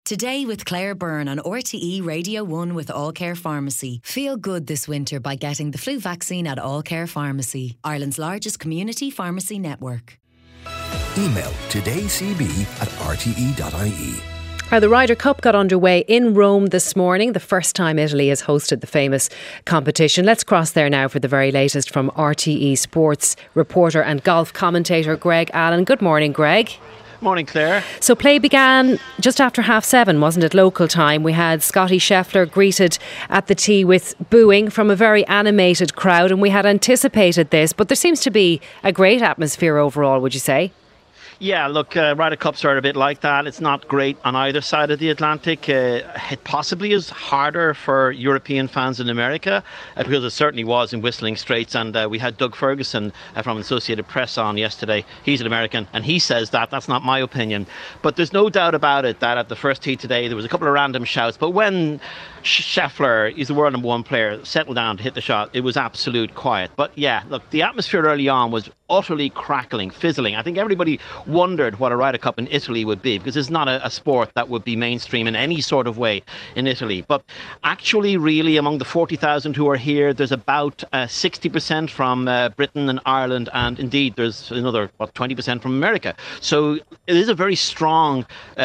Today with Claire Byrne on RTE Radio 1 with All Care Pharmacy. Feel good this winter by getting the flu vaccine at All Care Pharmacy, Ireland's largest community pharmacy network. Email todaycb@rte.ie. The Ryder Cup got underway in Rome this morning, the first time Italy has hosted the famous competition. Let's cross there now for the very latest from RTE sports reporter and golf commentator Greg Allen. Good morning, Greg. Morning, Claire. So play began just after 7:30, wasn't it, local time? We had Scottie Scheffler greeted at the tee with booing from a very animated crowd, and we had anticipated this, but there seems to be a great atmosphere overall, would you say? Yeah, look, Ryder Cups are a bit like that. It's not great on either side of the Atlantic. It possibly is harder for European fans in America, because it certainly was in Whistling Straits. And we had Doug Ferguson from Associated Press on yesterday. He's an American, and he says that's not my opinion. But there's no doubt about it that at the first tee today, there was a couple of random shouts. But when Scheffler, he's the world number one player, settled down to hit the shot, it was absolute quiet. But yeah, look, the atmosphere early on was utterly crackling, fizzling. I think everybody wondered what a Ryder Cup in Italy would be, because it's not a sport that would be mainstream in any sort of way in Italy. But actually, really, among the 40,000 who are here, there's about 60% from Britain and Ireland, and indeed there's another 20% from America. So it is a very strong,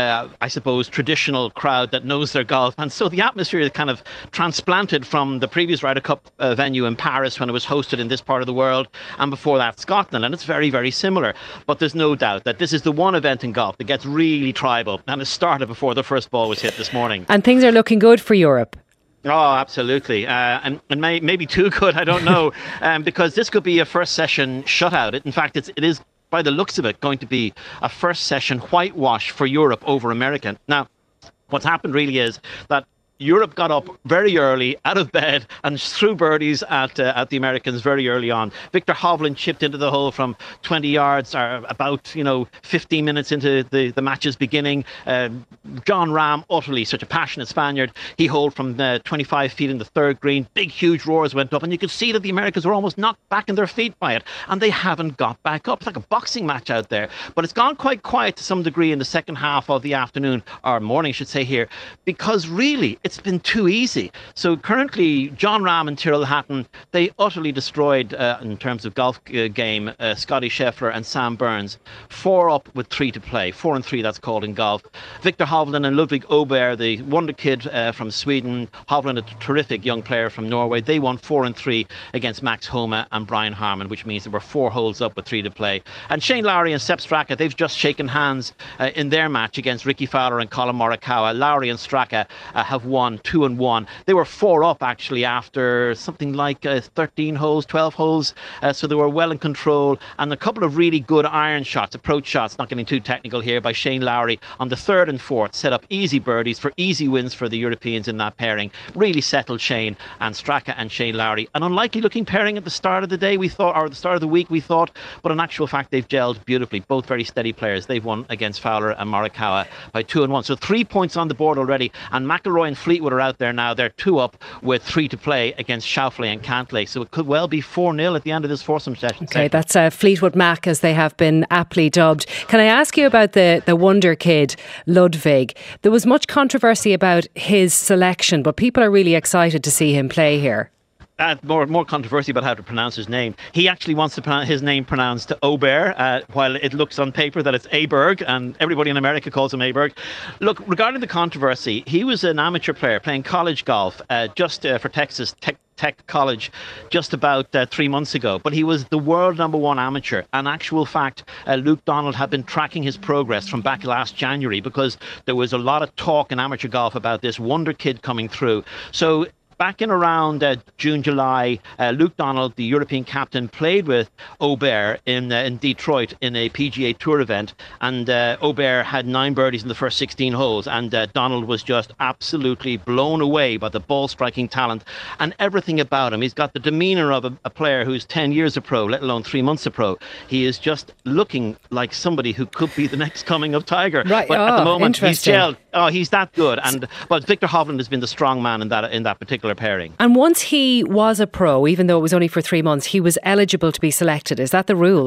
I suppose, traditional crowd that knows their golf. And so the atmosphere is kind of transplanted from the previous Ryder Cup venue in Paris when it was hosted in this part of the world, and before that Scotland, and it's very, very similar. But there's no doubt that this is the one event in golf that gets really tribal, and it started before the first ball was hit this morning. And things are looking good for Europe. Oh, absolutely. And maybe too good, I don't know, because this could be a first session shutout. In fact, it is, by the looks of it, going to be a first session whitewash for Europe over America. Now, what's happened really is that Europe got up very early, out of bed, and threw birdies at the Americans very early on. Viktor Hovland chipped into the hole from 20 yards, or about 15 minutes into the match's beginning. Jon Rahm, utterly such a passionate Spaniard, he holed from 25 feet in the third green. Big, huge roars went up, and you could see that the Americans were almost knocked back in their feet by it, and they haven't got back up. It's like a boxing match out there. But it's gone quite quiet to some degree in the second half of the afternoon, or morning, I should say here, because really, it's been too easy. So currently, Jon Rahm and Tyrrell Hatton, they utterly destroyed, in terms of golf game, Scottie Scheffler and Sam Burns. 4 up with 3 to play. 4 and 3, that's called in golf. Viktor Hovland and Ludwig Åberg, the wonder kid from Sweden. Hovland, a terrific young player from Norway. They won 4 and 3 against Max Homa and Brian Harman, which means there were 4 holes up with 3 to play. And Shane Lowry and Sepp Straka, they've just shaken hands in their match against Ricky Fowler and Colin Morikawa. Lowry and Straka have won 2 and 1. They were 4 up actually after something like 13 holes, 12 holes. So they were well in control. And a couple of really good iron shots, approach shots, not getting too technical here, by Shane Lowry on the 3rd and 4th, set up easy birdies for easy wins for the Europeans in that pairing. Really settled Shane and Straka and Shane Lowry. An unlikely looking pairing at the start of the day, we thought, or at the start of the week, we thought, but in actual fact, they've gelled beautifully. Both very steady players. They've won against Fowler and Morikawa by 2 and 1. So 3 points on the board already. And McIlroy and Fleetwood are out there now. They're 2 up with 3 to play against Schauffele and Cantlay. So it could well be 4-0 at the end of this foursome session. Okay, that's Fleetwood Mac, as they have been aptly dubbed. Can I ask you about the wonder kid, Ludwig? There was much controversy about his selection, but people are really excited to see him play here. More controversy about how to pronounce his name. He actually wants to his name pronounced Åberg, while it looks on paper that it's Aberg, and everybody in America calls him Aberg. Look, regarding the controversy, he was an amateur player playing college golf just for Texas Tech College just about 3 months ago, but he was the world number 1 amateur. In actual fact, Luke Donald had been tracking his progress from back last January, because there was a lot of talk in amateur golf about this wonder kid coming through. So back in around June, July, Luke Donald, the European captain, played with Åberg in Detroit in a PGA Tour event, and Åberg had 9 birdies in the first 16 holes, and Donald was just absolutely blown away by the ball striking talent and everything about him. He's got the demeanour of a player who's 10 years a pro, let alone 3 months a pro. He is just looking like somebody who could be the next coming of Tiger. Right. But at the moment, he's gelled. Oh, he's that good. But Viktor Hovland has been the strong man in that particular pairing. And once he was a pro, even though it was only for 3 months, he was eligible to be selected. Is that the rule?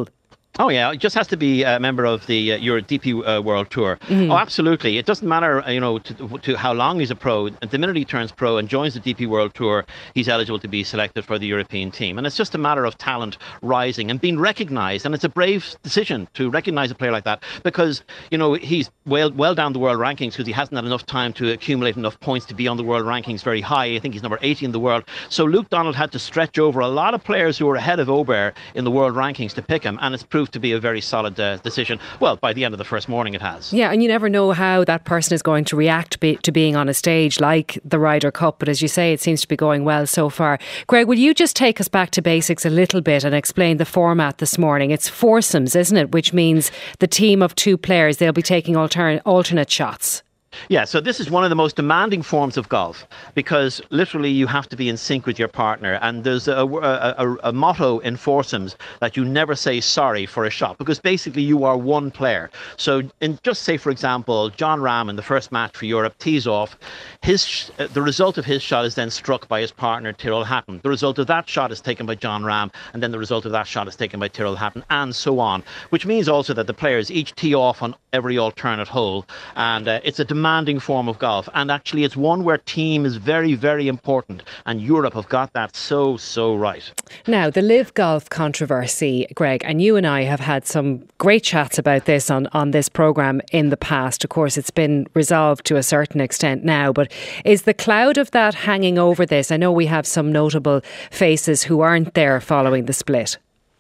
Oh yeah, it just has to be a member of the your DP World Tour. Oh, absolutely. It doesn't matter, to how long he's a pro. The minute he turns pro and joins the DP World Tour, he's eligible to be selected for the European team. And it's just a matter of talent rising and being recognised. And it's a brave decision to recognise a player like that because he's well down the world rankings because he hasn't had enough time to accumulate enough points to be on the world rankings very high. I think he's number 80 in the world. So Luke Donald had to stretch over a lot of players who were ahead of Aubert in the world rankings to pick him, and it's proved to be a very solid decision. Well, by the end of the first morning it has. Yeah, and you never know how that person is going to react to being on a stage like the Ryder Cup, but as you say, it seems to be going well so far. Greg, will you just take us back to basics a little bit and explain the format this morning? It's foursomes, isn't it? Which means the team of two players, they'll be taking alternate shots. Yeah, so this is one of the most demanding forms of golf because literally you have to be in sync with your partner, and there's a motto in foursomes that you never say sorry for a shot because basically you are one player. So just say, for example, Jon Rahm in the first match for Europe tees off. The result of his shot is then struck by his partner Tyrrell Hatton. The result of that shot is taken by Jon Rahm, and then the result of that shot is taken by Tyrrell Hatton, and so on, which means also that the players each tee off on every alternate hole, and it's a demanding form of golf, and actually it's one where team is very, very important, and Europe have got that so right. Now, the Live Golf controversy, Greg, and you and I have had some great chats about this on this programme in the past. Of course, it's been resolved to a certain extent now, but is the cloud of that hanging over this? I know we have some notable faces who aren't there following the split.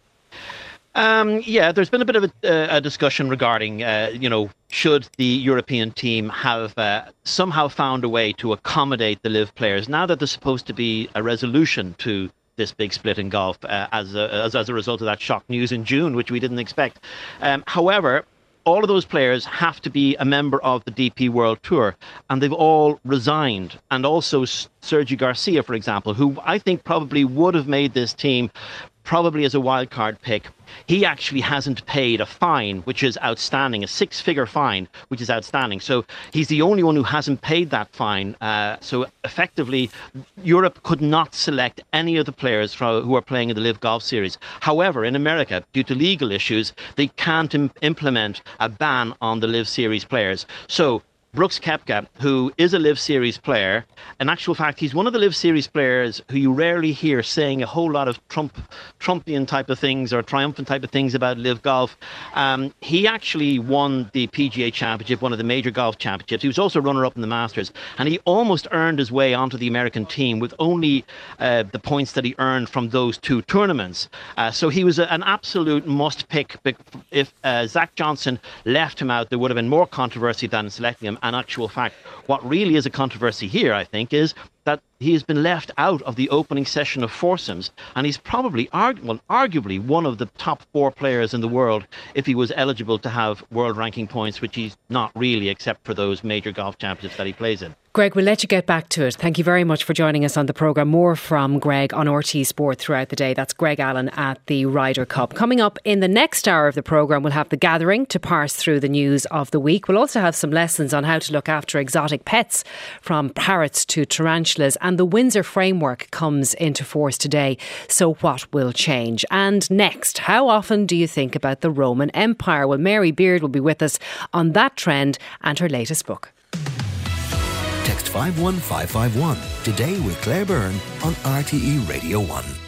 Yeah, there's been a bit of a discussion regarding, should the European team have somehow found a way to accommodate the Live players now that there's supposed to be a resolution to this big split in golf as a result of that shock news in June, which we didn't expect. However, all of those players have to be a member of the DP World Tour, and they've all resigned. And also Sergio Garcia, for example, who I think probably would have made this team probably as a wildcard pick. He actually hasn't paid a fine, which is outstanding, a 6-figure fine, which is outstanding. So he's the only one who hasn't paid that fine. So effectively, Europe could not select any of the players who are playing in the Live Golf Series. However, in America, due to legal issues, they can't implement a ban on the Live Series players. So Brooks Koepka, who is a Live Series player, in actual fact, he's one of the Live Series players who you rarely hear saying a whole lot of Trumpian type of things or triumphant type of things about Live Golf. He actually won the PGA Championship, one of the major golf championships. He was also runner-up in the Masters, and he almost earned his way onto the American team with only the points that he earned from those two tournaments. So he was an absolute must-pick. If Zach Johnson left him out, there would have been more controversy than selecting him. And actual fact, what really is a controversy here, I think, is that he has been left out of the opening session of foursomes, and he's probably arguably one of the top 4 players in the world if he was eligible to have world ranking points, which he's not really, except for those major golf championships that he plays in. Greg, we'll let you get back to it. Thank you very much for joining us on the programme. More from Greg on RT Sport throughout the day. That's Greg Allen at the Ryder Cup. Coming up in the next hour of the programme, we'll have The Gathering to parse through the news of the week. We'll also have some lessons on how to look after exotic pets, from parrots to tarantulas. And the Windsor Framework comes into force today. So what will change? And next, how often do you think about the Roman Empire? Well, Mary Beard will be with us on that trend and her latest book. Text 51551 today with Claire Byrne on RTE Radio 1.